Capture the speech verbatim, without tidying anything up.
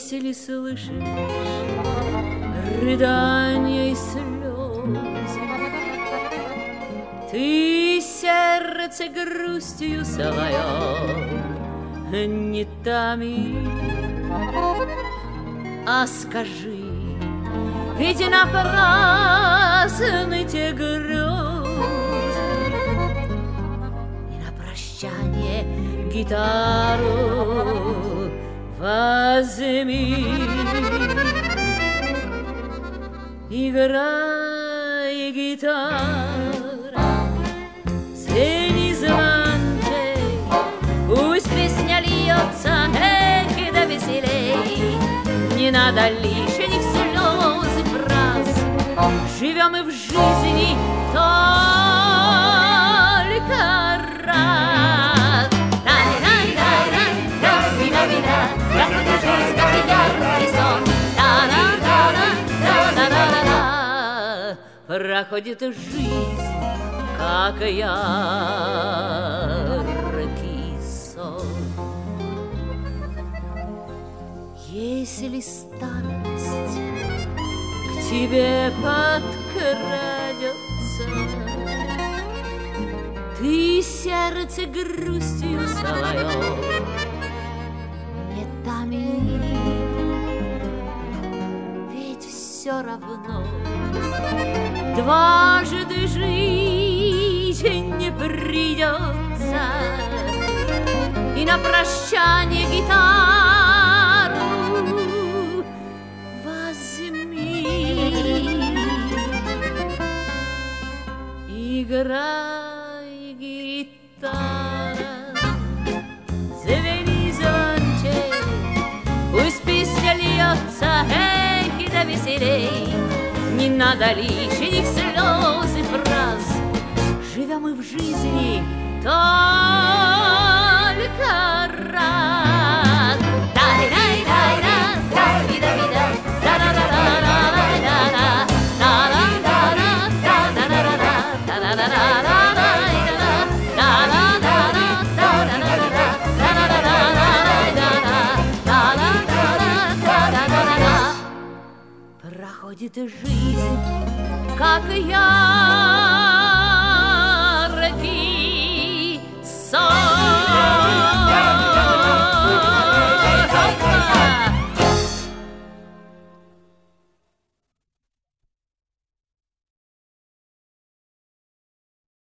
Если слышишь рыдания и слезы, ты сердце грустью свое не томи, а скажи, ведь напрасны те грезы, и на прощание гитару возьми. Играй, гитара, звени звончей, пусть песня льется, эх, и да веселей. Не надо лишних слез и фраз, живем и в жизни только раз. Проходит жизнь, как яркий сон. Если старость к тебе подкрадется, ты сердце грустью свое не томи, ведь все равно дважды жить не придется, и на прощание гитару возьми. Играй, гитара, звени звончей, пусть песня льется, эх, и да веселей. Не надо лишних слез и фраз, живем мы в жизни только раз. Да-дай-дай-дай-да, да-ди-да-ди-да, да-да-да-да-да-да-да, проходит жизнь, как я.